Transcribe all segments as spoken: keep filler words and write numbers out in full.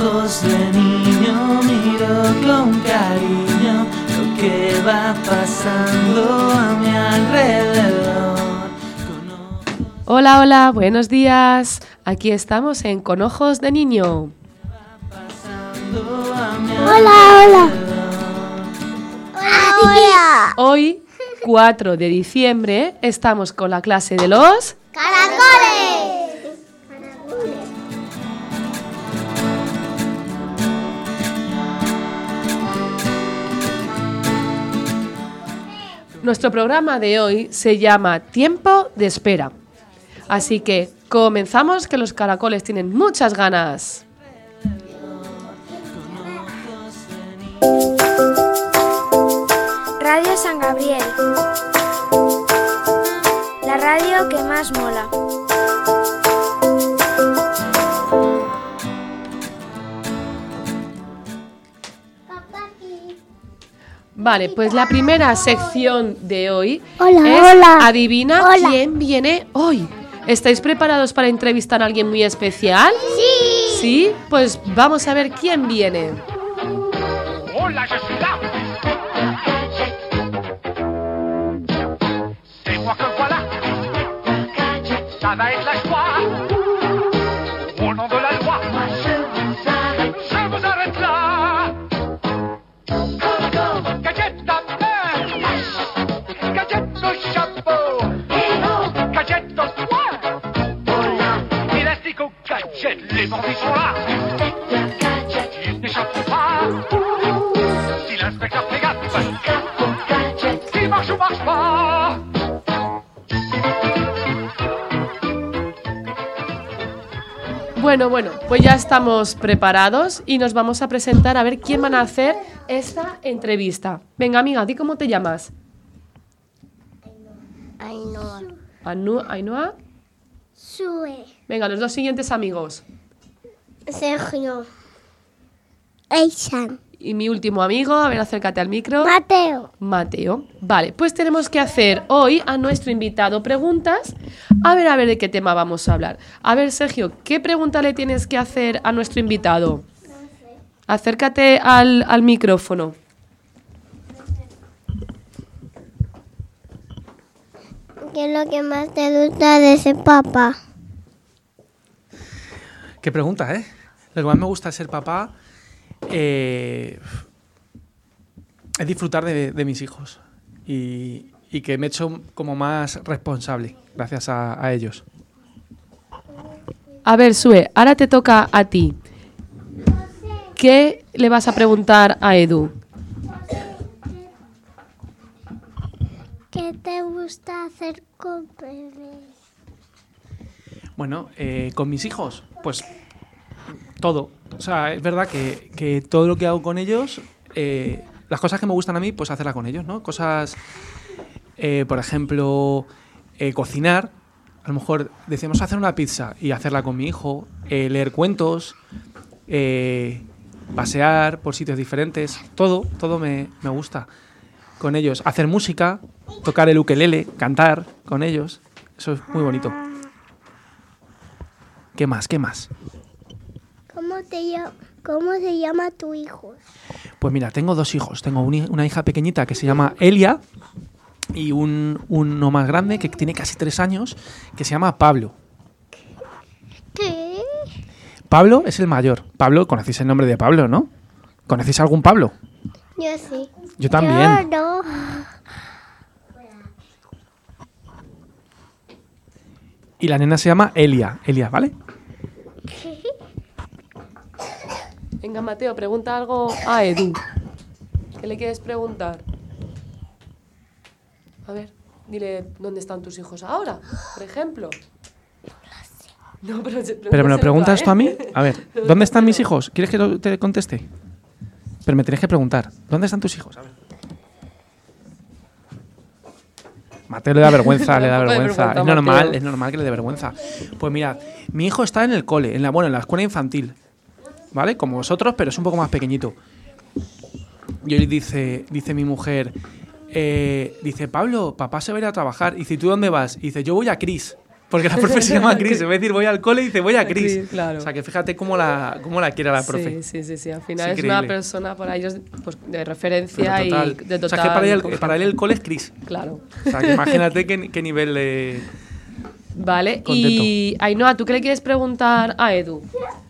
ojos de niño miro con cariño lo que va pasando a mi alrededor. Hola, hola, buenos días. Aquí estamos en Con Ojos de Niño. Hola, hola. Hola, hola. Hoy, cuatro de diciembre, estamos con la clase de los... ¡Caracoles! Nuestro programa de hoy se llama Tiempo de Espera. Así que comenzamos, que los caracoles tienen muchas ganas. Radio San Gabriel, la radio que más mola. Vale, pues la primera sección de hoy Hola, es hola. Adivina Hola. quién viene hoy. ¿Estáis preparados para entrevistar a alguien muy especial? Sí. ¿Sí? Pues vamos a ver quién viene. Hola, je suis là. C'est moi que voilà. Ça va être la joie. Au nom de la loi. Je vous arrête là. Gadget à main. Gadget au chapeau. Gadget au soin. Élastique au gadget. Les bandits sont là. Ils n'échappent pas. Si l'inspecteur fait gaffe, qui marche ou marche pas. Bueno, bueno, pues ya estamos preparados y nos vamos a presentar a ver quién van a hacer esta entrevista. Venga, amiga, di cómo te llamas. Ainhoa. Anu, Ainhoa. Sue. Venga, los dos siguientes amigos. Sergio. Eisan. Y mi último amigo, a ver, acércate al micro. Mateo. Mateo. Vale, pues tenemos que hacer hoy a nuestro invitado preguntas. A ver, a ver de qué tema vamos a hablar. A ver, Sergio, ¿qué pregunta le tienes que hacer a nuestro invitado? No sé. Acércate al, al micrófono. ¿Qué es lo que más te gusta de ser papá? Qué pregunta, ¿eh? Lo que más me gusta de ser papá eh, es disfrutar de, de mis hijos y, y que me he hecho como más responsable gracias a, a ellos. A ver, Sue, ahora te toca a ti. ¿Qué le vas a preguntar a Edu? ¿Qué te gusta hacer con bebés? Bueno, eh, con mis hijos, pues todo. O sea, es verdad que, que todo lo que hago con ellos, eh, las cosas que me gustan a mí, pues hacerlas con ellos, ¿no? Cosas, eh, por ejemplo, eh, cocinar. A lo mejor decimos hacer una pizza y hacerla con mi hijo, eh, leer cuentos, eh, pasear por sitios diferentes. Todo, todo me, me gusta con ellos. Hacer música, tocar el ukelele, cantar con ellos. Eso es muy bonito. ¿Qué más? ¿Qué más? ¿Cómo, te llama, ¿Cómo se llama tu hijo? Pues mira, tengo dos hijos. Tengo un, una hija pequeñita que se llama Elia y un, uno más grande que tiene casi tres años que se llama Pablo. ¿Qué? Pablo es el mayor. Pablo, conocéis el nombre de Pablo, ¿no? ¿Conocéis algún Pablo? Yo sí. Yo también. Yo no. Y la nena se llama Elia. Elia, ¿vale? Venga, Mateo, pregunta algo a Edu. ¿Qué le quieres preguntar? A ver, dile dónde están tus hijos ahora, por ejemplo. No, pero, Pero me lo preguntas tú a mí. A ver, ¿dónde están mis hijos? hijos? ¿Quieres que lo- te conteste? Pero me tienes que preguntar. ¿Dónde están tus hijos? A ver. Mateo le da vergüenza, le da Un poco de vergüenza. vergüenza, Es normal, Mateo. es normal que le dé vergüenza. Pues mira, mi hijo está en el cole, en la, bueno, en la escuela infantil, ¿vale? Como vosotros, pero es un poco más pequeñito. Y hoy dice, dice mi mujer, eh, dice, Pablo, papá se va a ir a trabajar. Y dice, ¿tú dónde vas? Y dice, yo voy a Cris. Porque la profe se llama Cris. En vez de decir voy al cole, dice voy a Cris. Cris, claro. O sea, que fíjate cómo la, cómo la quiere la profe. Sí, sí, sí, sí. Al final Es es, una increíble. persona para ellos pues, de referencia Pero total. y de total. O sea, que para él, confianza. para él el cole es Cris. Claro. O sea, que imagínate qué, qué nivel de... Vale, Contento. y Ainhoa, ¿tú qué le quieres preguntar a Edu?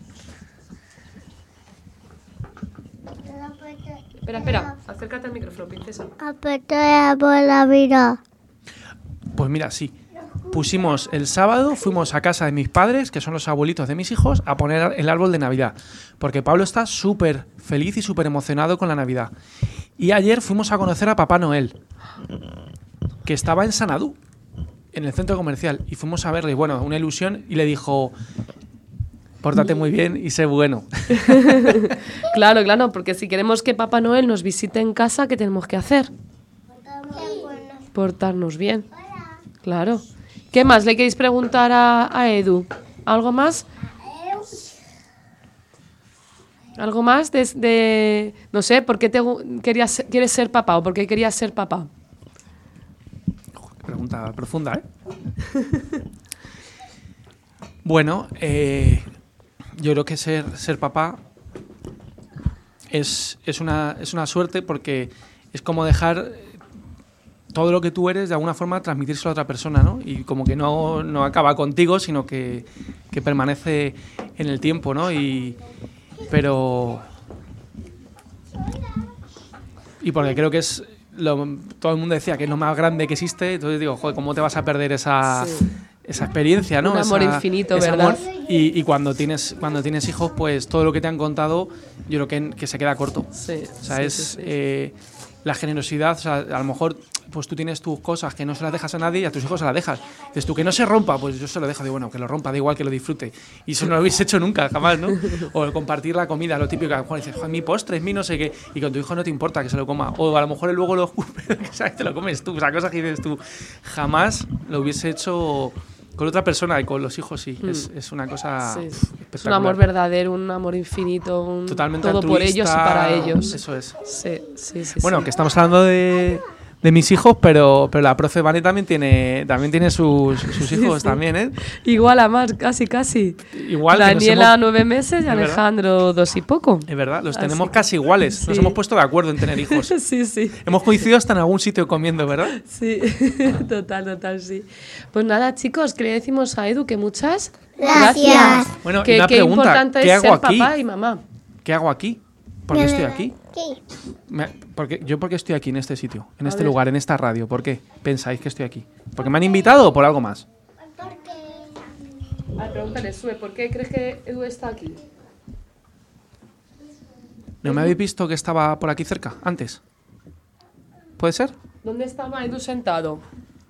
Espera, espera, acércate al micrófono, princesa. Apetece por la vida. Pues mira, sí. Pusimos el sábado, fuimos a casa de mis padres, que son los abuelitos de mis hijos, a poner el árbol de Navidad. Porque Pablo está súper feliz y súper emocionado con la Navidad. Y ayer fuimos a conocer a Papá Noel, que estaba en Sanadú, en el centro comercial. Y fuimos a verle, y bueno, una ilusión, y le dijo... Pórtate muy bien y sé bueno. Claro, claro, porque si queremos que Papá Noel nos visite en casa, ¿qué tenemos que hacer? Portarnos bien. Claro. ¿Qué más le queréis preguntar a, a Edu? ¿Algo más? ¿Algo más de, de- no sé, por qué te gu- querías, ser- quieres ser papá o por qué querías ser papá? Pregunta profunda, ¿eh? Bueno, eh, yo creo que ser, ser papá es, es, una, es una suerte porque es como dejar todo lo que tú eres de alguna forma transmitírselo a otra persona, ¿no? Y como que no, no acaba contigo, sino que, que permanece en el tiempo, ¿no? Y, pero... Y porque creo que es... Lo, todo el mundo decía que es lo más grande que existe, entonces digo, joder, ¿cómo te vas a perder esa... Sí. esa experiencia, ¿no? Un amor Esa- infinito, ese ¿verdad? amor. Y, y cuando tienes cuando tienes hijos, pues todo lo que te han contado, yo creo que, que se queda corto. Sí, O sea, sí, es sí, sí. eh, la generosidad, o sea, a lo mejor pues tú tienes tus cosas que no se las dejas a nadie y a tus hijos se las dejas. Dices tú, que no se rompa, pues yo se lo dejo, digo, bueno, que lo rompa, da igual que lo disfrute. Y eso no lo habéis hecho nunca, jamás, ¿no? O el compartir la comida, lo típico, que a lo mejor dices, "Joder, mi postre, es mi no sé qué", y con tu hijo no te importa que se lo coma. O a lo mejor él luego lo escupe, que sabes, te lo comes tú. O sea, cosas que dices tú, jamás lo hubiese hecho con otra persona, y con los hijos sí. Mm. Es, es una cosa Sí. espectacular. Es un amor verdadero, un amor infinito, un Totalmente todo por ellos y altruista, para ellos. Eso es. Sí, sí, sí. Bueno, sí. que estamos hablando de, de mis hijos, pero, pero la profe Vane también tiene, también tiene sus, sus hijos sí. también, ¿eh? Igual a más, casi, casi. Igual que nos Daniela hemos- nueve meses y ¿Es verdad? Alejandro dos y poco. Es verdad, los Así tenemos que- casi iguales. Nos sí. hemos puesto de acuerdo en tener hijos. Sí, sí. Hemos coincidido hasta en algún sitio comiendo, ¿verdad? Sí, total, total, sí. Pues nada, chicos, que le decimos a Edu que muchas Gracias. Bueno, y que, una qué pregunta, importante ¿qué es hago ser aquí? papá y mamá. ¿Qué hago aquí? ¿Por qué estoy aquí? Sí. Me- porque, ¿Yo por qué estoy aquí en este sitio, en A este ver. lugar, en esta radio? ¿Por qué pensáis que estoy aquí? ¿Porque me han invitado o por algo más? A ver, pregúntale, Sue, ¿por qué crees que Edu está aquí? ¿No me habéis visto que estaba por aquí cerca antes? ¿Puede ser? ¿Dónde estaba Edu sentado?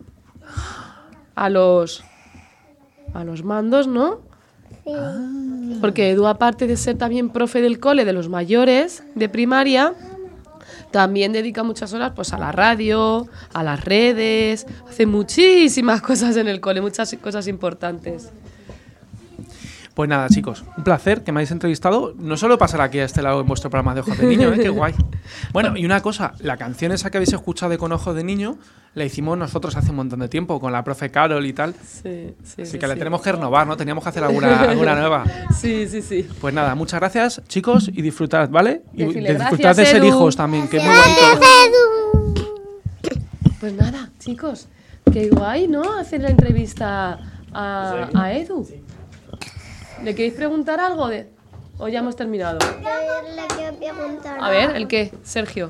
A los... A los mandos, ¿no? Sí. Porque Edu, aparte de ser también profe del cole de los mayores de primaria, también dedica muchas horas pues a la radio, a las redes, hace muchísimas cosas en el cole, muchas cosas importantes. Pues nada, chicos, un placer que me hayáis entrevistado. No solo pasar aquí a este lado en vuestro programa de Ojos de Niño, ¿eh? Qué guay. Bueno, y una cosa, la canción esa que habéis escuchado de Con Ojos de Niño, la hicimos nosotros hace un montón de tiempo, con la profe Carol y tal. Sí, sí, Así sí, que la sí. tenemos que renovar, ¿no? Teníamos que hacer alguna, alguna nueva. Sí, sí, sí. Pues nada, muchas gracias, chicos, y disfrutad, ¿vale? Y Decirle de- disfrutad gracias, de ser Edu. hijos también, que es muy bonito. Pues nada, chicos, qué guay, ¿no? Hacer la entrevista a, a Edu. ¿Le queréis preguntar algo de...? ¿O ya hemos terminado? Yo le quiero preguntar. A ver, ¿el qué? Sergio.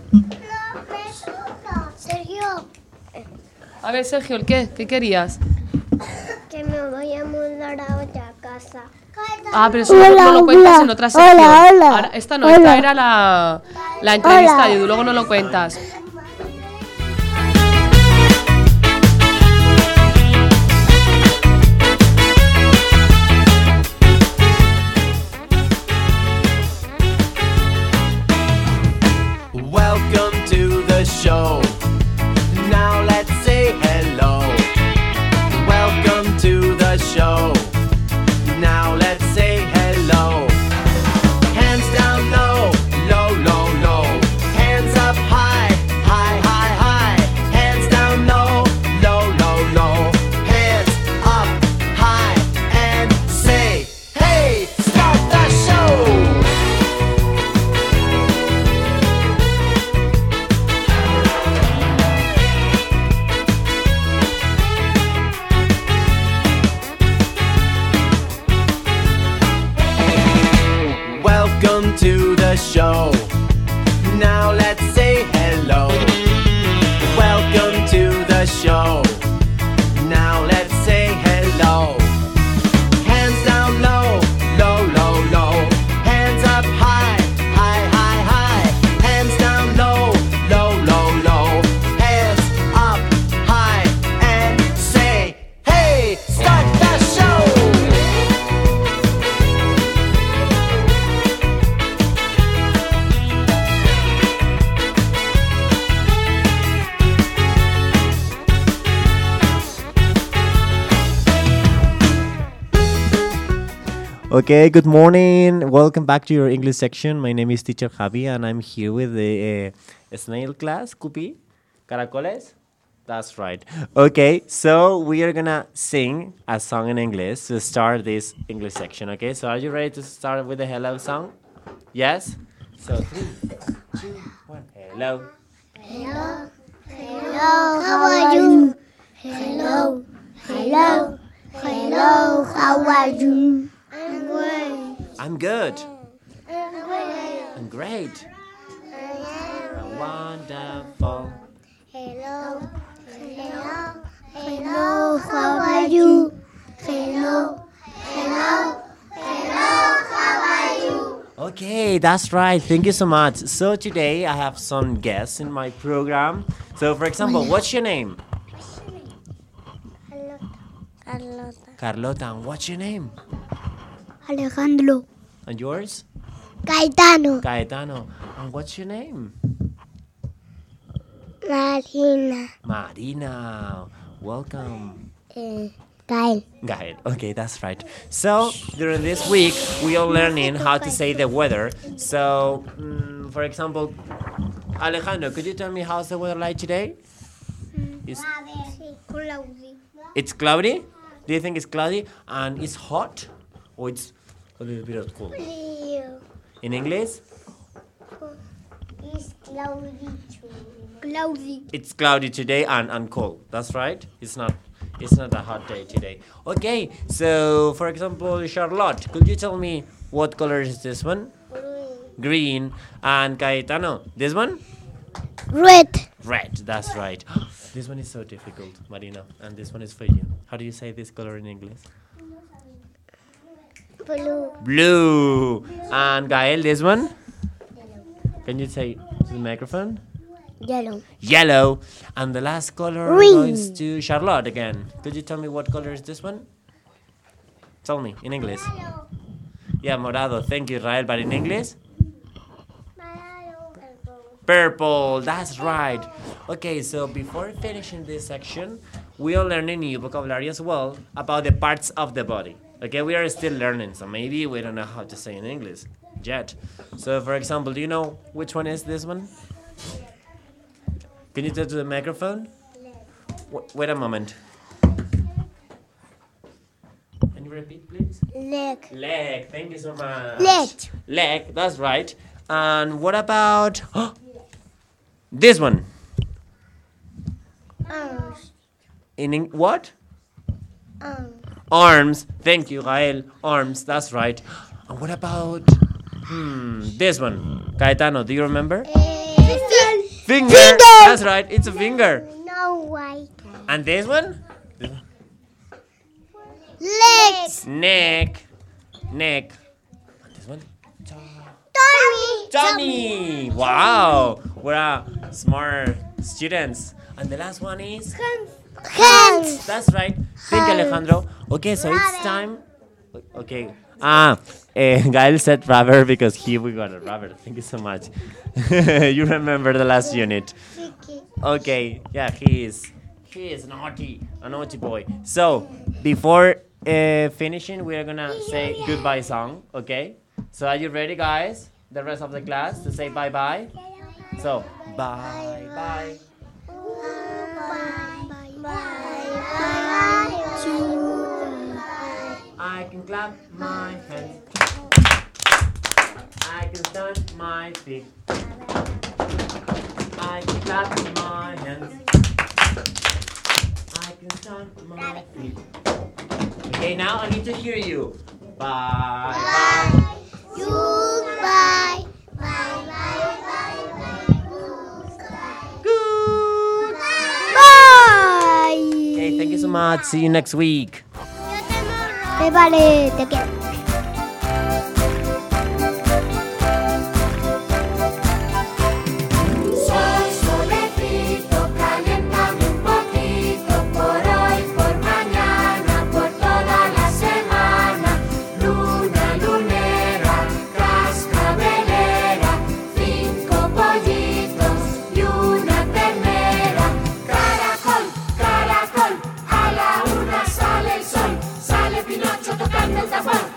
Sergio, A ver, Sergio, ¿el qué? ¿Qué querías? que me voy a mudar a otra casa. Ah, pero eso Hola, no lo cuentas hola, en otra sección. hola, hola, Ahora, esta no, hola. esta era la, la entrevista Hola. de Edu, luego no lo cuentas. Welcome to the show. Now let's say hello. Welcome to the show. Now let's say hello. Hands down low, low, low, low. Hands up high, Okay, good morning. Welcome back to your English section. My name is Teacher Javi and I'm here with the uh, snail class. Cupi? Caracoles? That's right. Okay, so we are gonna sing a song in English to start this English section. Okay, so are you ready to start with the hello song? Yes? So three, two, one. Hello. Hello. Hello, how are you? Hello. Hello. Hello, how are you? I'm great. I'm good. I'm great. I'm great. I'm Wonderful. Hello. Hello. Hello, how are you? Hello. Hello. Hello, how are you? Okay, that's right. Thank you so much. So today I have some guests in my program. So for example, what's your name? Carlota. Carlota. And what's your name? Alejandro. And yours? Gaetano. Caetano. And what's your name? Marina. Marina. Welcome. Eh, Gael. Gael. Okay, that's right. So during this week, we are learning how to say the weather. So, mm, for example, Alejandro, could you tell me how's the weather like today? It's, it's cloudy? Do you think it's cloudy? And it's hot? Or it's a little bit of cool? In English? It's cloudy. Cloudy. It's cloudy today and, and cold. That's right. It's not it's not a hot day today. Okay, so for example, Charlotte, could you tell me what color is this one? Green. And Caetano, this one? Red. Red. That's right. This one is so difficult, Marina, and this one is for you. How do you say this color in English? Blue. Blue. And Gael, this one? Can you say to the microphone? Yellow. Yellow. And the last color Green. goes to Charlotte again. Could you tell me what color is this one? Tell me in English. Yeah, morado. Thank you, Rael. But in English? Purple. That's right. Okay, so before finishing this section, we are learning new vocabulary as well about the parts of the body. Okay, we are still learning, so maybe we don't know how to say in English yet. So, for example, do you know which one is this one? Can you tell to the microphone? W- wait a moment. Can you repeat, please? Leg. Leg. Thank you so much. Leg. Leg. That's right. And what about this one? Arms. In Eng- what? Arms. Arms. Thank you, Gael. Arms. That's right. And what about hmm, this one? Caetano, do you remember? Finger. Finger. Finger. That's right. It's a finger. No white. And this one? Legs. Neck. Neck. And this one? Tummy. Tummy. Wow. We're uh, smart students. And the last one is? Hands. That's right. Thank you, Alejandro. Okay, so it's time. Okay. Ah, eh, Gael said rubber because here we got a rubber. Thank you so much. You remember the last unit. Okay, yeah, he is. He is naughty, a naughty boy. So, before uh, finishing, we are gonna say goodbye song, okay? So, are you ready, guys? The rest of the class to say bye bye? So, bye bye. I can clap my hands. I can stomp my feet. I can clap my hands. I can stomp my feet. Okay, now I need to hear you. Bye bye. Goodbye. Bye bye bye bye. Goodbye. Bye. Okay, thank you so much. See you next week. Te vale, te quiero. Soy solecito, caliéntame un poquito, por hoy, por mañana, por toda la semana. Luna, lunera, cascabelera, cinco pollitos y una ternera. Caracol, caracol, a la una sale el sol, sale Pinocho tocando el tambor.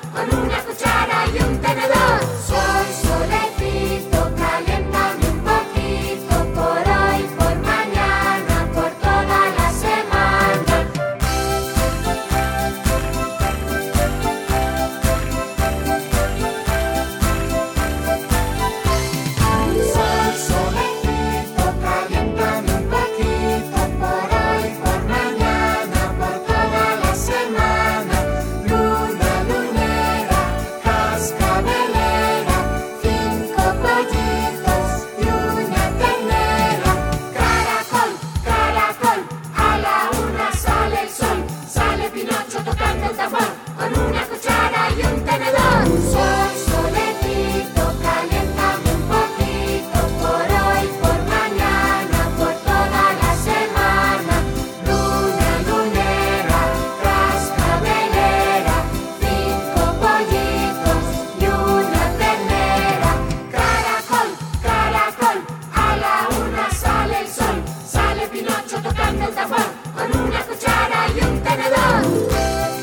el tapón con una cuchara y un tenedor.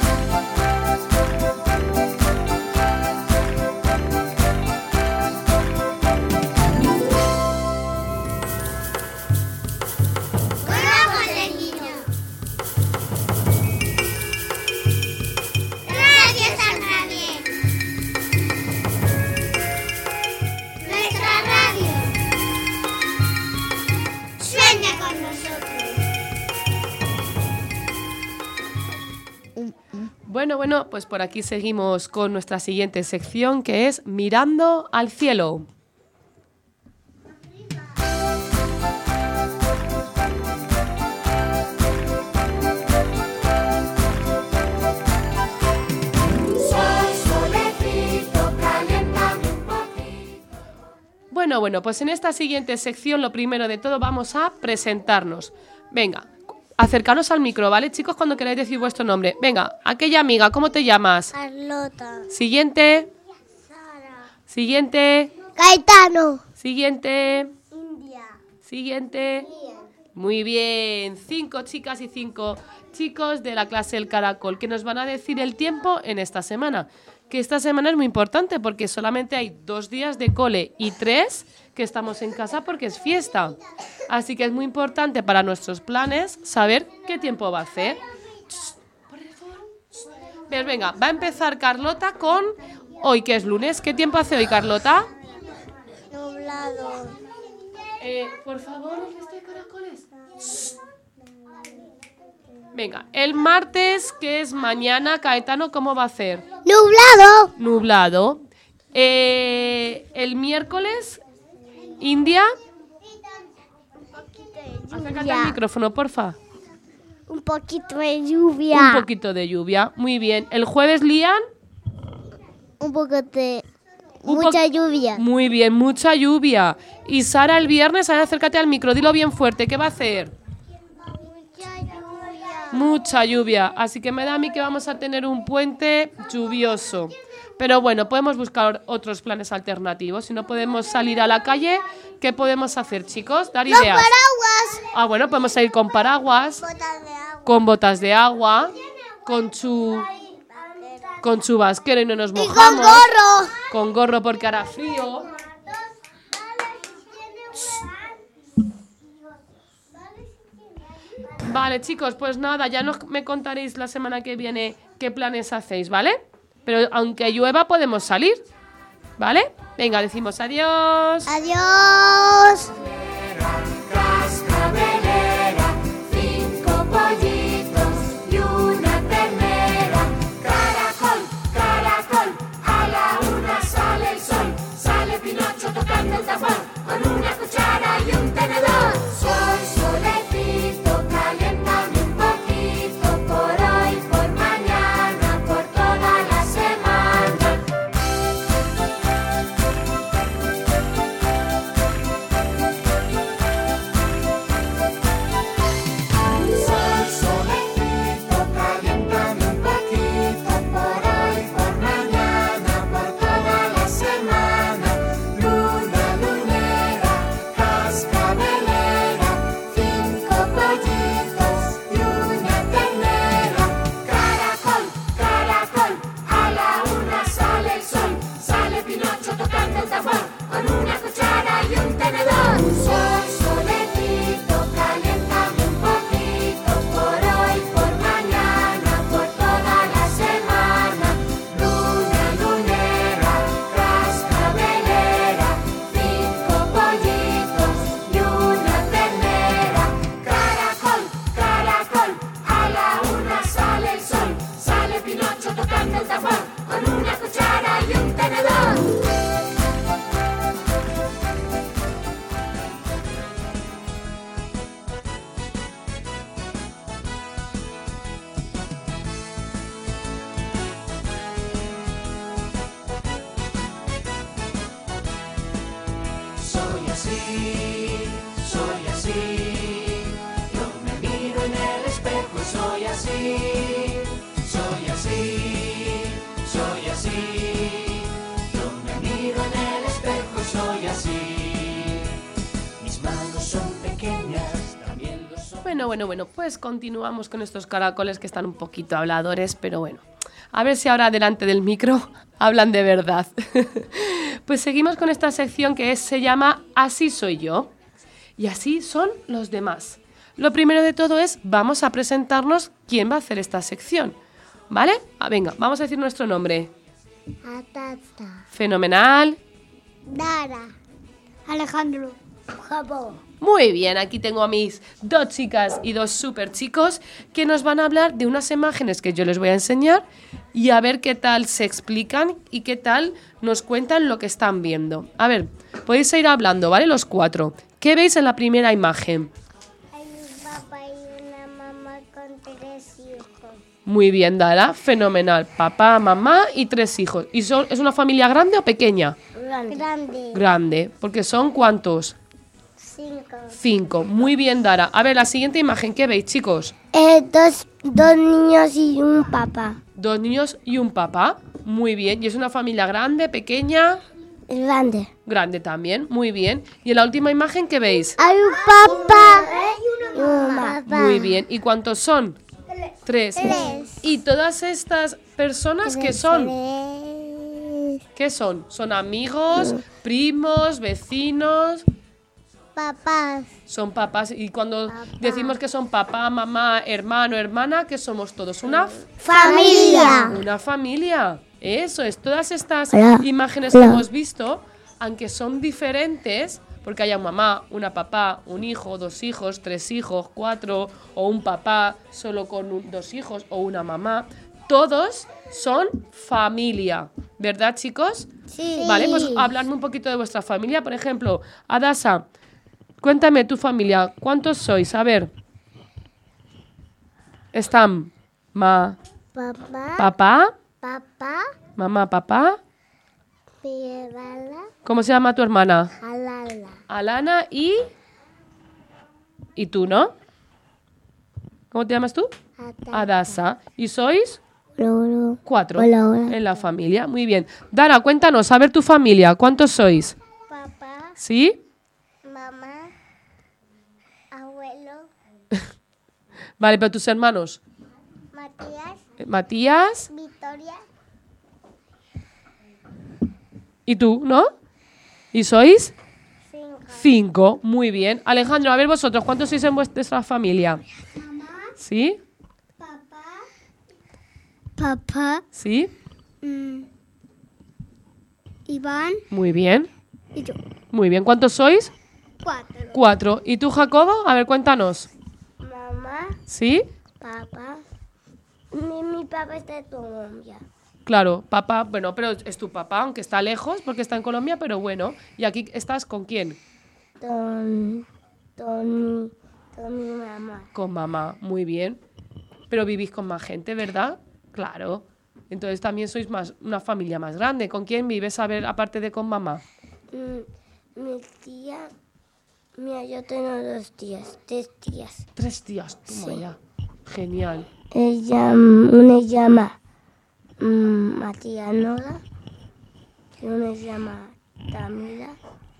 Bueno, bueno, pues por aquí seguimos con nuestra siguiente sección, que es Mirando al cielo. Bueno, bueno, pues en esta siguiente sección lo primero de todo vamos a presentarnos. Venga, acercaros al micro, ¿vale, chicos? Cuando queráis decir vuestro nombre. Venga, aquella amiga, ¿cómo te llamas? Carlota. Siguiente. Sara. Siguiente. Caetano. Siguiente. India. Siguiente. Muy bien. Cinco chicas y cinco chicos de la clase El Caracol que nos van a decir el tiempo en esta semana. Que esta semana es muy importante porque solamente hay dos días de cole y tres que estamos en casa porque es fiesta. Así que es muy importante para nuestros planes saber qué tiempo va a hacer. Pues venga, va a empezar Carlota con hoy, que es lunes. ¿Qué tiempo hace hoy, Carlota? Nublado. Eh, por favor, ¿dónde está el caracoles? Venga, el martes, que es mañana, Caetano, ¿cómo va a hacer? Nublado. Nublado. Eh, el miércoles, India. Acércate al micrófono, porfa. Un poquito de lluvia. Un poquito de lluvia. Muy bien. El jueves, Lian. Un poco de... Un mucha po- lluvia. Muy bien, mucha lluvia. Y Sara, el viernes, ahora acércate al micro, dilo bien fuerte. ¿Qué va a hacer? Mucha lluvia. Mucha lluvia. Así que me da a mí que vamos a tener un puente lluvioso. Pero bueno, podemos buscar otros planes alternativos. Si no podemos salir a la calle, ¿qué podemos hacer, chicos? Dar Los ideas. paraguas. Ah, bueno, podemos ir con paraguas, Botas de agua. con botas de agua, con chu, con chubasquero y no nos Y con mojamos. gorro. Con gorro porque hará frío. Vale, chicos, pues nada, ya nos, me contaréis la semana que viene qué planes hacéis, ¿vale? Pero aunque llueva podemos salir, ¿vale? Venga, decimos adiós. Adiós. Cascabelera, cinco pollitos y una ternera. Caracol, caracol, a la una sale el sol. Sale Pinocho tocando el tapón con una cuchara y un tenedor. Sol, solecito, caliéntame un poquito por hoy, por mañana, por toda la semana. Sol, solecito, caliéntame un poquito por hoy, por mañana, por toda la semana. Luna, lunera, cascabelera, cinco pollitos y una ternera. Caracol, caracol, a la una sale el sol. Sale Pinocho tocando el tapón con una cuchara y un tenedor. Sol, solecito, caliéntame un poquito por hoy, por mañana, por toda la semana. Luna, lunera, cascabelera, cinco pollitos y una ternera. Caracol, caracol, a la una sale el sol. Sale Pinocho tocando el tapón con una cuchara y un tenedor. Soy así, soy así. Yo me miro en el espejo y soy así. Soy así, soy así. Yo me miro en el espejo y soy así. Mis manos son pequeñas, también lo son. Bueno, bueno, bueno, pues continuamos con estos caracoles que están un poquito habladores, pero bueno, a ver si ahora delante del micro hablan de verdad. Pues seguimos con esta sección que es, se llama Así soy yo y así son los demás. Lo primero de todo es, vamos a presentarnos quién va a hacer esta sección, ¿vale? Ah, venga, vamos a decir nuestro nombre. Atata. Fenomenal. Dara. Alejandro. Japón. Muy bien, aquí tengo a mis dos chicas y dos super chicos que nos van a hablar de unas imágenes que yo les voy a enseñar y a ver qué tal se explican y qué tal nos cuentan lo que están viendo. A ver, podéis ir hablando, ¿vale? Los cuatro. ¿Qué veis en la primera imagen? Hay un papá y una mamá con tres hijos. Muy bien, Dara, fenomenal. Papá, mamá y tres hijos. ¿Y son, es una familia grande o pequeña? Grande. Grande. Grande, porque son ¿cuántos? Cinco. Cinco. Muy bien, Dara. A ver, la siguiente imagen, ¿qué veis, chicos? Eh, dos, dos niños y un papá. Dos niños y un papá. Muy bien. ¿Y es una familia grande, pequeña? Grande. Grande también. Muy bien. ¿Y en la última imagen qué veis? Hay un papá y una mamá. Muy bien. ¿Y cuántos son? Tres. Tres. ¿Y todas estas personas qué son? Tres. ¿Qué son? ¿Son amigos, primos, vecinos? Papás. Son papás. Y cuando decimos que son papá, mamá, hermano, hermana, ¿qué somos todos? Una Familia. Una familia. Eso es. Todas estas Hola. imágenes Hola. que hemos visto, aunque son diferentes, porque haya un mamá, una papá, un hijo, dos hijos, tres hijos, cuatro, o un papá solo con un- dos hijos, o una mamá, todos son familia. ¿Verdad, chicos? Sí. Vale, pues habladme un poquito de vuestra familia. Por ejemplo, Adasa, cuéntame tu familia. ¿Cuántos sois? A ver. Están ma, Papá. papá, Papá. mamá, papá. Pirala. ¿Cómo se llama tu hermana? Alala. Alana y... ¿Y tú, no? ¿Cómo te llamas tú? Adasa. ¿Y sois? Loro. Cuatro. Hola, hola. En la familia. Muy bien. Dara, cuéntanos, a ver tu familia. ¿Cuántos sois? Papá. ¿Sí? Mamá. Abuelo. Vale, pero tus hermanos. Matías. Eh, Matías Victoria. y tú, ¿no? ¿Y sois? Cinco. Cinco. Muy bien. Alejandro, a ver vosotros, ¿cuántos sois en vuestra familia? Mamá. ¿Sí? Papá. Papá. ¿Sí? mm, Iván. Muy bien. Y yo. Muy bien. ¿Cuántos sois? Cuatro. Cuatro. ¿Y tú, Jacobo? A ver, cuéntanos. Mamá. ¿Sí? Papá. Mi, mi papá está en Colombia. Claro, papá, bueno, pero es tu papá, aunque está lejos, porque está en Colombia, pero bueno. ¿Y aquí estás con quién? Con, con, mi, con mi mamá. Con mamá, muy bien. Pero vivís con más gente, ¿verdad? Claro. Entonces también sois más una familia más grande. ¿Con quién vives, a ver, aparte de con mamá? Mm, mi tía, mira, yo tengo dos tías, tres tías. Tres días, toma Sí. ya. Genial. Ella, mm, una se llama mm, Matías Noda y una se llama Tamila.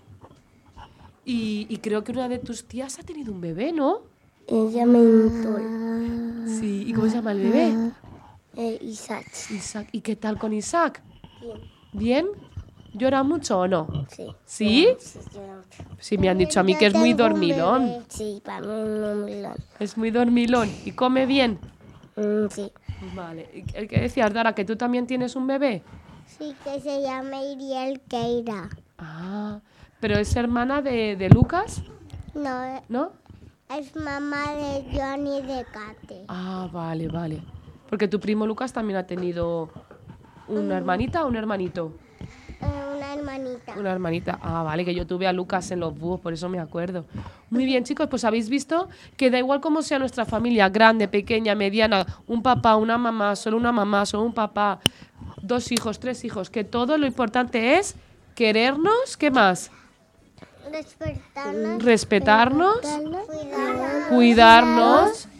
Y, y creo que una de tus tías ha tenido un bebé, ¿no? Ella me invitó. Sí. ¿Y cómo se llama el bebé? Eh, Isaac. Isaac. ¿Y qué tal con Isaac? Bien. ¿Bien? ¿Llora mucho o no? Sí. ¿Sí? Sí, sí, sí. Sí, me han dicho a mí que es muy dormilón. Sí, para mí un dormilón. Es muy dormilón. ¿Y come bien? Mm, sí. Vale. ¿Y el que decías, Dara, que tú también tienes un bebé? Sí, que se llama Iriel Keira. Ah, pero es hermana de, de Lucas, No, ¿no? es mamá de Johnny de Kate. Ah, vale, vale. Porque tu primo Lucas también ha tenido una hermanita o un hermanito. Eh, una hermanita. Una hermanita. Ah, vale, que yo tuve a Lucas en los búhos, por eso me acuerdo. Muy bien, chicos, pues habéis visto que da igual cómo sea nuestra familia, grande, pequeña, mediana, un papá, una mamá, solo una mamá, solo un papá, dos hijos, tres hijos, que todo lo importante es querernos, ¿qué más? Respetarnos. Respetarnos, Cuidarnos. cuidarnos,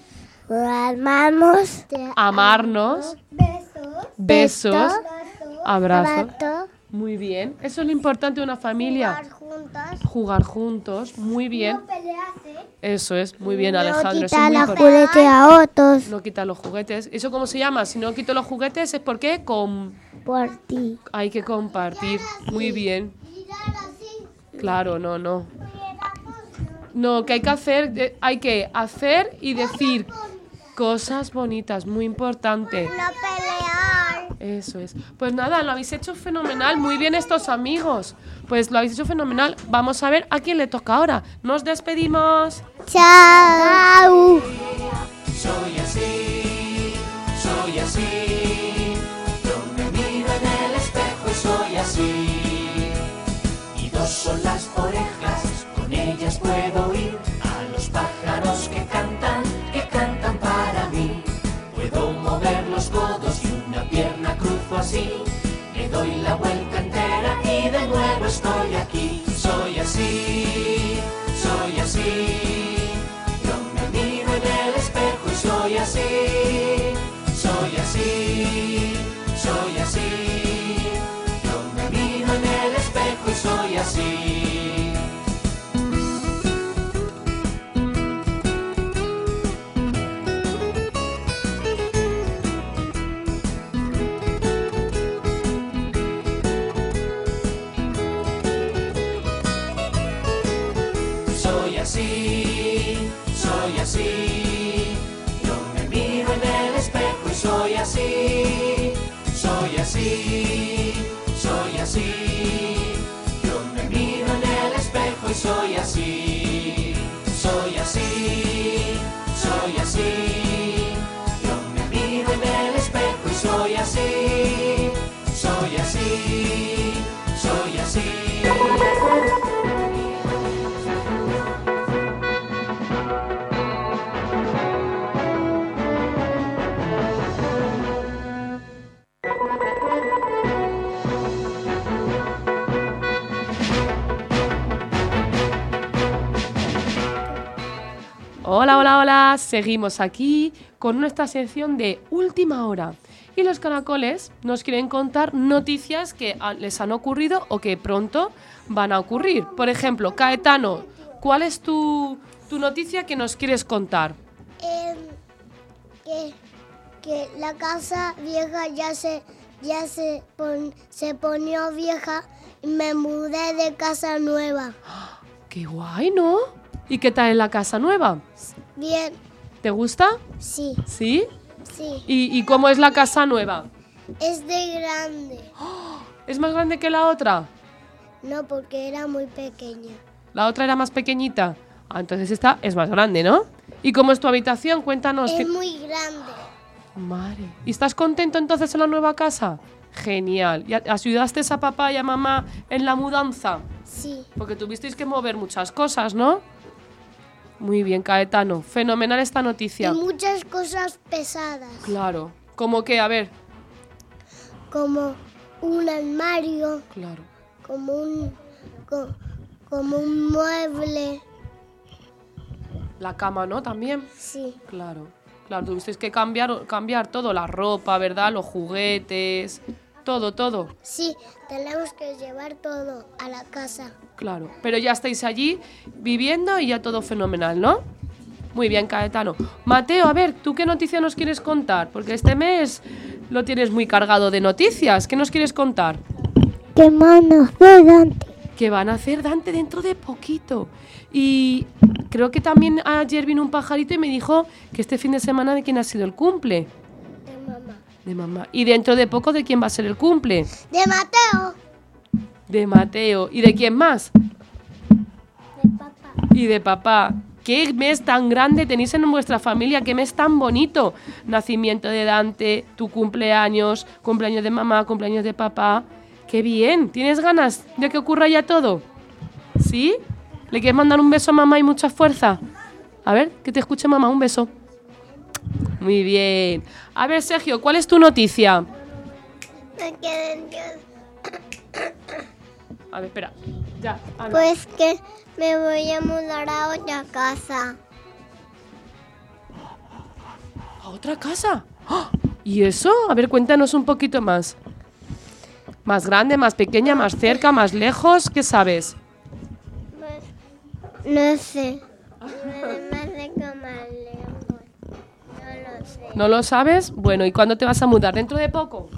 Amarnos. amarnos, Besos. besos, abrazos. Abrazo. Muy bien. Eso es lo importante de una familia. Jugar juntas. Jugar juntos. Muy bien. No pelearse. Eso es. Muy bien, No Alejandro. Eso es quitar muy los importante. juguetes a otros. No quitar los juguetes. ¿Eso cómo se llama? Si no quito los juguetes es porque con... Por ti. hay que compartir. Muy bien. Claro, no, no. No, que hay que hacer, eh, hay que hacer y decir cosas bonitas, muy importante. No pelear. Eso es. Pues nada, lo habéis hecho fenomenal. Muy bien estos amigos. Pues lo habéis hecho fenomenal. Vamos a ver a quién le toca ahora. Nos despedimos. Chao. Soy así, soy así. Yo me miro en el espejo y soy así. Y dos son las orejas, con ellas puedo oír a los pájaros que cantan, que cantan para mí. Puedo mover los codos y una pierna cruzo así. Le doy la vuelta entera y de nuevo estoy aquí. Soy así, soy así. Yo me miro en el espejo y soy así. Soy así, soy así. Yo me miro en el espejo y soy así. Soy así, soy así. Yo me miro en el espejo y soy así. Soy así, soy así. Yo me miro en el espejo y soy así. Soy así, soy así. Yo me miro en el espejo y soy así. Soy así, soy así. Hola, hola, hola. Seguimos aquí con nuestra sección de Última Hora. Y los caracoles nos quieren contar noticias que a- les han ocurrido o que pronto van a ocurrir. Por ejemplo, Caetano, ¿cuál es tu, tu noticia que nos quieres contar? Em, que, que la casa vieja ya se ya se pon- se ponió vieja y me mudé de casa nueva. ¡Qué guay!, ¿no? ¿Y qué tal en la casa nueva? Bien, ¿Te gusta? sí, ¿Sí? sí. ¿Y, y cómo es la casa nueva? Es de grande. ¿Es más grande que la otra? No, porque era muy pequeña. La otra era más pequeñita. Ah, entonces esta es más grande, ¿no? ¿Y cómo es tu habitación? Cuéntanos. Es qué- muy grande. Madre. ¿Y estás contento entonces en la nueva casa? Genial. ¿Y a- ayudaste a papá y a mamá en la mudanza? Sí, Porque tuvisteis que mover muchas cosas, ¿no? Muy bien, Caetano. Fenomenal esta noticia. y muchas cosas pesadas, Claro. ¿Cómo qué? A ver. como un armario, Claro. como un co- como un mueble. La cama, ¿no? También. Sí, Claro. Claro, tuvisteis que cambiar, cambiar todo. La ropa, ¿verdad? Los juguetes. Todo, todo. sí, tenemos que llevar todo a la casa. Claro. Pero ya estáis allí viviendo y ya todo fenomenal, ¿no? Muy bien, Caetano. Mateo, a ver, ¿tú qué noticia nos quieres contar? Porque este mes lo tienes muy cargado de noticias. ¿Qué nos quieres contar? ¿Qué manos de Dante? Que van a hacer Dante dentro de poquito. Y creo que también ayer vino un pajarito y me dijo que este fin de semana de quién ha sido el cumple. De mamá. De mamá. Y dentro de poco de quién va a ser el cumple. De Mateo. De Mateo. ¿Y de quién más? De papá. Y de papá. ¿Qué mes tan grande tenéis en vuestra familia? ¿Qué mes tan bonito? Nacimiento de Dante, tu cumpleaños, cumpleaños de mamá, cumpleaños de papá. ¡Qué bien! ¿Tienes ganas de que ocurra ya todo? ¿Sí? ¿Le quieres mandar un beso a mamá y mucha fuerza? A ver, que te escuche mamá, un beso. Muy bien. A ver, Sergio, ¿cuál es tu noticia? Me quedé A ver, espera. Ya, habla. Pues que me voy a mudar a otra casa. ¿A otra casa? ¡Ah! ¿Y eso? A ver, cuéntanos un poquito más. ¿Más grande, más pequeña, más cerca, más lejos? ¿Qué sabes? No sé. Más cerca, más lejos. No lo sé. ¿No lo sabes? Bueno, ¿y cuándo te vas a mudar? ¿Dentro de poco?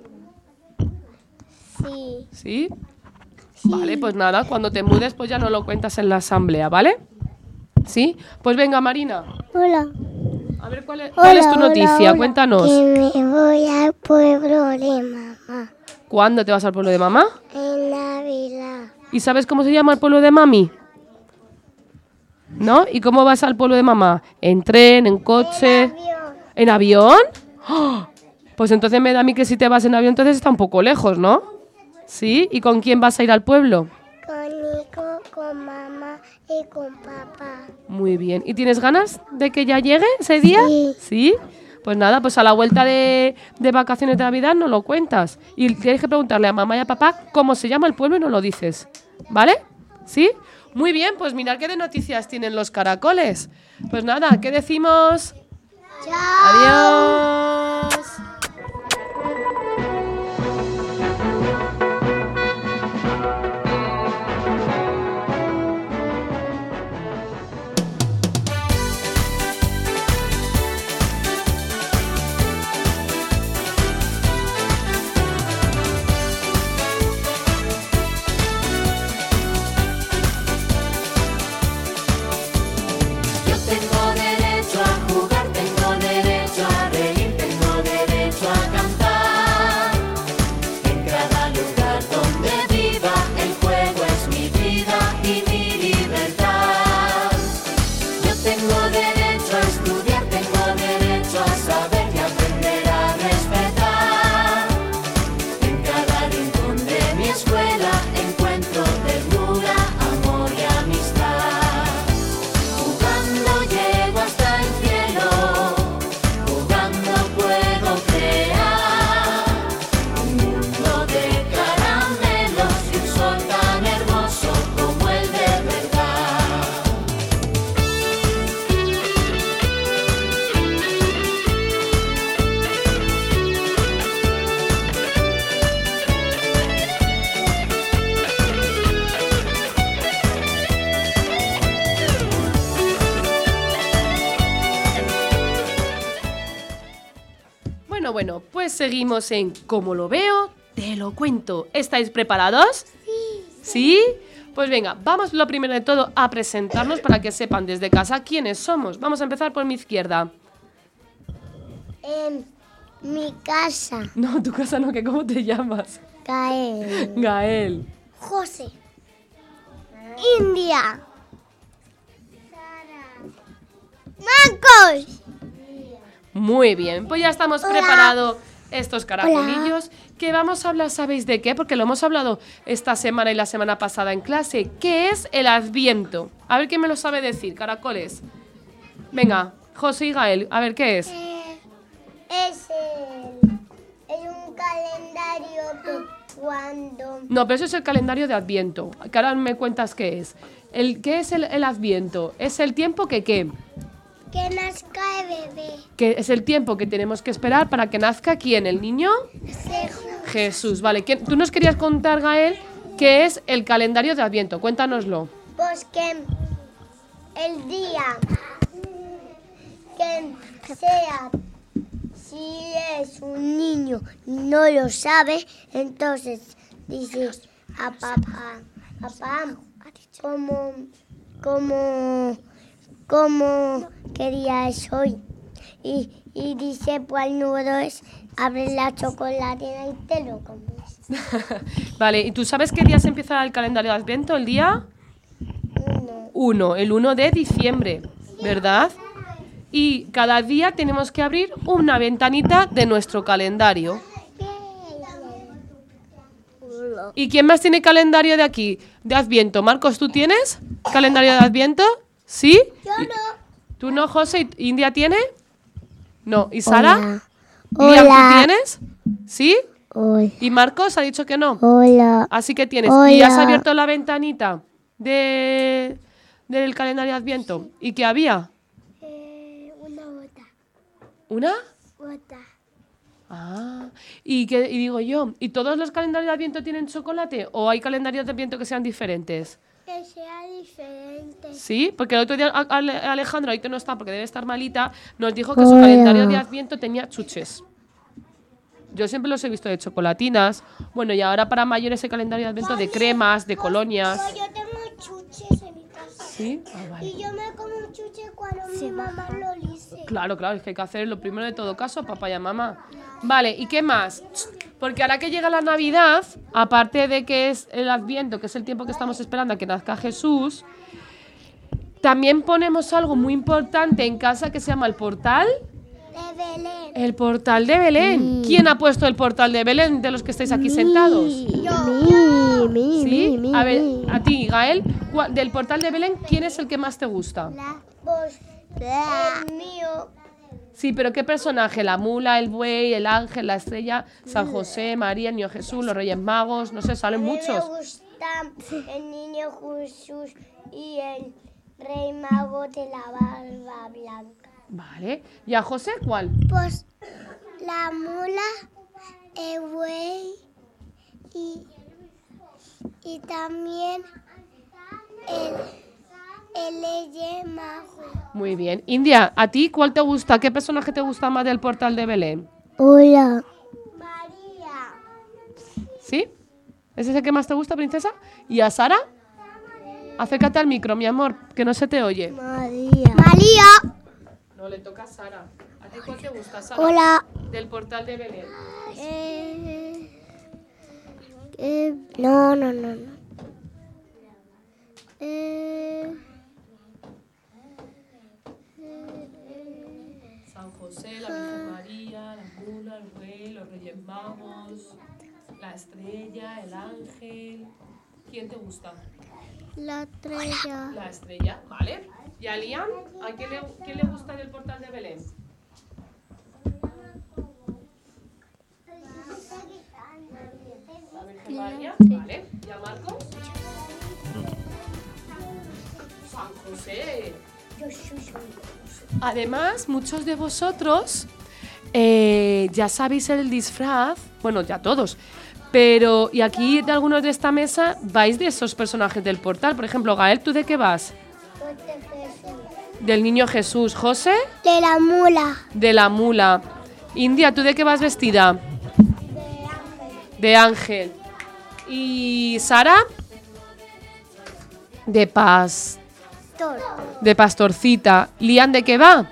Sí. ¿Sí? Vale, pues nada, cuando te mudes pues ya no lo cuentas en la asamblea, ¿vale? ¿Sí? Pues venga, Marina. Hola. A ver, ¿cuál es, cuál es tu Hola, noticia? hola, hola. Cuéntanos. Que me voy al pueblo de mamá. ¿Cuándo te vas al pueblo de mamá? En Navidad. ¿Y sabes cómo se llama el pueblo de mami? ¿No? ¿Y cómo vas al pueblo de mamá? ¿En tren, en coche? En avión. ¿En avión? ¡Oh! Pues entonces me da a mí que si te vas en avión entonces está un poco lejos, ¿no? ¿Sí? ¿Y con quién vas a ir al pueblo? Con Nico, con mamá y con papá. Muy bien. ¿Y tienes ganas de que ya llegue ese día? Sí. ¿Sí? Pues nada, pues a la vuelta de, de vacaciones de Navidad no lo cuentas. Y tienes que preguntarle a mamá y a papá cómo se llama el pueblo y no lo dices. ¿Vale? ¿Sí? Muy bien, pues mirad qué de noticias tienen los caracoles. Pues nada, ¿qué decimos? Chao. Adiós. Yo tengo derecho a jugar, tengo derecho a reír, tengo derecho a cantar. En cada lugar donde viva, el juego es mi vida y mi libertad. Yo tengo derecho a estudiar, tengo derecho a saber y aprender a respetar. En cada rincón de mi escuela encuentro ternura, amor y amistad. Jugando llego hasta el cielo, jugando puedo crear un mundo de caramelos y un sol tan hermoso como el de verdad. Bueno, bueno, pues seguimos en Como lo veo, te lo cuento. ¿Estáis preparados? Sí. ¿Sí? Pues venga, vamos lo primero de todo a presentarnos para que sepan desde casa quiénes somos. Vamos a empezar por mi izquierda. En mi casa. No, tu casa no, que ¿cómo te llamas? Gael. Gael. José. India. Marcos. Muy bien, pues ya estamos Hola. preparados estos caracolillos. Que vamos a hablar, ¿sabéis de qué? Porque lo hemos hablado esta semana y la semana pasada en clase. ¿Qué es el Adviento? A ver quién me lo sabe decir, caracoles. Venga, José y Gael, a ver qué es. Eh, es el, es un calendario que cuando No, pero eso es el calendario de Adviento. Que ahora me cuentas qué es. El, ¿Qué es el, el Adviento? Es el tiempo que qué. que nazca el bebé. Que es el tiempo que tenemos que esperar para que nazca ¿quién? ¿El niño? Jesús. Jesús, vale. ¿Quién- Tú nos querías contar, Gael, qué es el calendario de Adviento. Cuéntanoslo. Pues que el día que sea, si es un niño y no lo sabe, entonces dices a papá, papá, como, como, como quería es hoy. Y, y dice, pues el número es, abre la chocolatina y te lo comes. Vale, ¿y tú sabes qué día se empieza el calendario de Adviento? ¿El día? Uno. uno, el uno de diciembre, ¿verdad? Y cada día tenemos que abrir una ventanita de nuestro calendario. ¿Y quién más tiene calendario de aquí? De Adviento. Marcos, ¿tú tienes calendario de Adviento? ¿Sí? Yo Y- no. ¿Tú no, José? ¿Y ¿India tiene? No. ¿Y Sara? Hola. Liam, ¿tú Hola. tienes? ¿Sí? Hola. ¿Y Marcos ha dicho que no? Hola. Así que tienes. Hola. ¿Y has abierto la ventanita de, del calendario de Adviento? ¿Y qué había? Eh, una bota. ¿Una? Bota. Ah, y, que, y digo yo, ¿y todos los calendarios de Adviento tienen chocolate? ¿O hay calendarios de Adviento que sean diferentes? Que sea diferente. Sí, porque el otro día a- Ale- Alejandra, ahorita no está porque debe estar malita, nos dijo que su calendario de Adviento tenía chuches. Yo siempre los he visto de chocolatinas. Bueno, y ahora para mayores el calendario de Adviento de cremas, de colonias. Yo tengo chuches en mi casa. ¿Sí? Ah, vale. Y yo me como un chuche cuando mi mamá lo dice. Claro, claro, es que hay que hacer lo primero de todo caso, papá y mamá. Vale, ¿y qué más? Porque ahora que llega la Navidad, aparte de que es el Adviento, que es el tiempo que estamos esperando a que nazca Jesús, también ponemos algo muy importante en casa que se llama el portal. De Belén. El portal de Belén. ¿Quién ha puesto el portal de Belén de los que estáis aquí sentados? Yo. Mi, ¿Sí? A ver, a ti, Gael, ¿cuál- del portal de Belén, ¿quién es el que más te gusta? La, pues, el mío. Sí, pero ¿qué personaje? La mula, el buey, el ángel, la estrella, San José, María, el niño Jesús, los Reyes Magos, no sé, salen A mí muchos. me gusta el niño Jesús y el rey mago de la barba blanca. Vale. ¿Y a José cuál? Pues la mula, el buey y, y también el, el Rey Mago. Muy bien. India, ¿a ti cuál te gusta? ¿Qué personaje te gusta más del portal de Belén? Hola. María. ¿Sí? ¿Ese es el que más te gusta, princesa? ¿Y a Sara? Acércate al micro, mi amor, que no se te oye. María. María. No, le toca a Sara. ¿A ti cuál te gusta, Sara? Hola. Del portal de Belén. Eh, eh, no, no, no, no. Eh, San José, la Virgen María, la mula, el buey, los Reyes Magos, la estrella, el ángel. ¿Quién te gusta? la estrella. La estrella, ¿vale? ¿Y a Liam? ¿A quién le, quién le gusta del portal de Belén? La Virgen María, ¿vale? ¿Y a Marcos? San José. Además, muchos de vosotros eh, ya sabéis el disfraz, bueno, ya todos, pero y aquí de algunos de esta mesa vais de esos personajes del portal. Por ejemplo, Gael, ¿tú de qué vas? Del niño Jesús. José, De la mula. de la mula. India, ¿tú de qué vas vestida? De ángel. ¿Y Sara? De paz. Toro. De pastorcita. ¿Lian de qué va?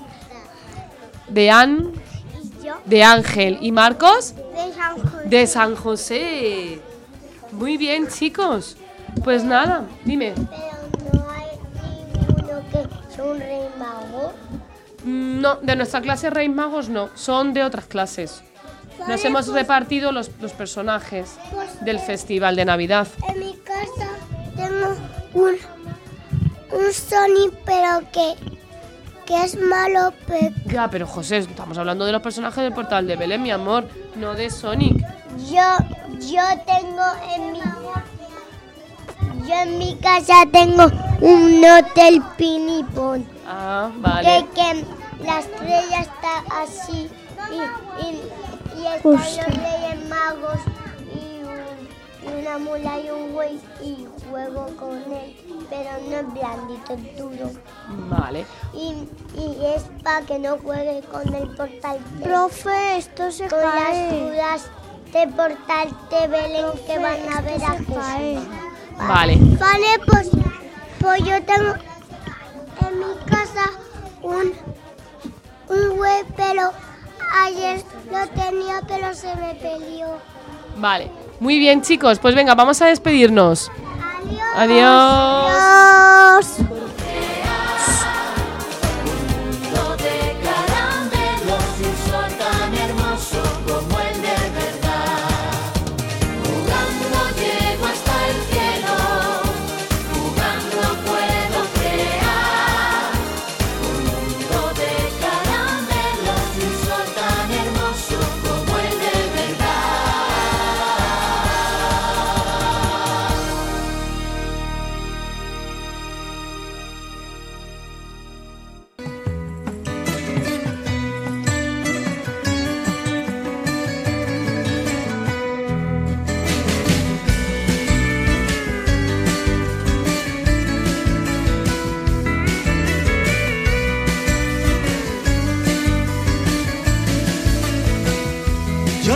De An, Y yo. de Ángel. ¿Y Marcos? De San José. De San José. Muy bien, chicos. Pues nada, dime. Pero no hay ninguno que sea un rey mago. Mm, No, de nuestra clase Reyes Magos no, son de otras clases. Nos Vale, hemos pues- repartido los, los personajes Pues del festival de Navidad. en mi casa tengo un, un Sonic, pero que, que es malo. Pero Ya, pero José, estamos hablando de los personajes del portal de Belén, mi amor, no de Sonic. yo, yo tengo en mi... Yo en mi casa tengo un hotel pinipón. Ah, Que, vale. que la estrella está así y, y, y están los Reyes Magos y, un- y una mula y un güey y juego con él, pero no es blandito, es duro. Vale. Y, y es para que no juegue con el portal. Profe, esto se con las dudas de portal de Belén que van a ver a Jesús. Vale. Vale, pues, pues yo tengo en mi casa un, un güey, pero ayer lo tenía, pero se me peleó. Vale. Muy bien, chicos, pues venga, vamos a despedirnos. Adiós. Adiós. Adiós.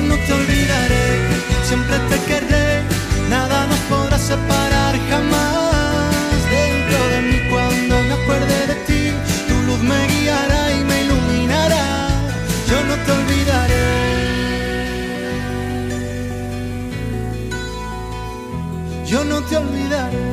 Yo no te olvidaré, siempre te querré, nada nos podrá separar jamás. Dentro de mí cuando me acuerde de ti, tu luz me guiará y me iluminará. Yo no te olvidaré. Yo no te olvidaré.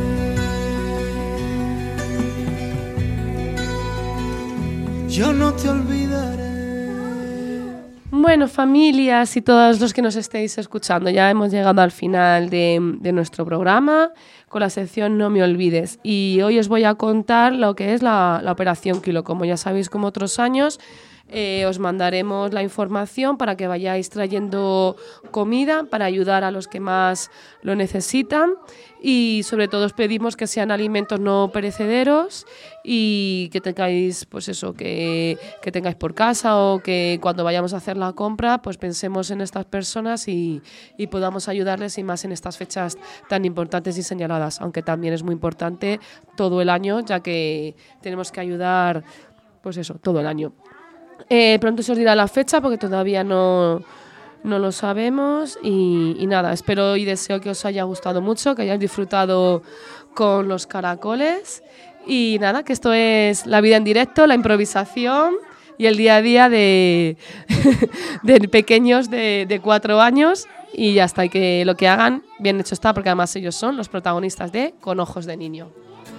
Yo no te olvidaré. Bueno, familias y todos los que nos estéis escuchando, ya hemos llegado al final de, de nuestro programa con la sección No me olvides. Y hoy os voy a contar lo que es la, la Operación Kilo. Como ya sabéis, como otros años, eh, os mandaremos la información para que vayáis trayendo comida para ayudar a los que más lo necesitan. Y sobre todo os pedimos que sean alimentos no perecederos y que tengáis, pues eso, que, que tengáis por casa, o que cuando vayamos a hacer la compra pues pensemos en estas personas y, y podamos ayudarles, y más en estas fechas tan importantes y señaladas, aunque también es muy importante todo el año, ya que tenemos que ayudar, pues eso, todo el año. Eh, pronto se os dirá la fecha porque todavía no... No lo sabemos y, y nada, espero y deseo que os haya gustado mucho, que hayáis disfrutado con los caracoles y nada, que esto es la vida en directo, la improvisación y el día a día de, de pequeños de, de cuatro años y ya está, y que lo que hagan bien hecho está, porque además ellos son los protagonistas de Con ojos de niño.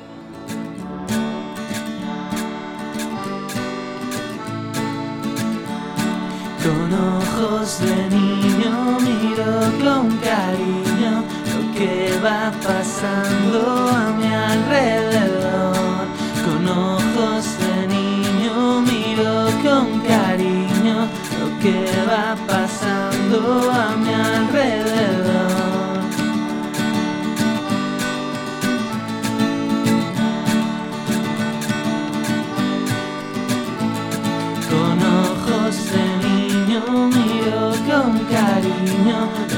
Con ojos de niño miro con cariño lo que va pasando a mi alrededor. Con ojos de niño miro con cariño lo que va pasando a mi alrededor. Con ojos de niño miro con cariño